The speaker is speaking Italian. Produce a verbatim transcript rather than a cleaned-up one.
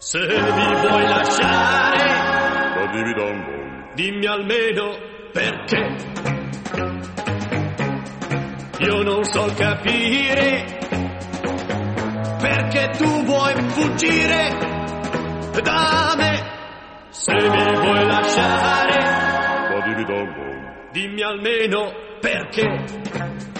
Se mi vuoi lasciare, la dividendo, dimmi almeno perché. Io non so capire perché tu vuoi fuggire da me. Se mi vuoi lasciare, la dividendo, dimmi almeno perché.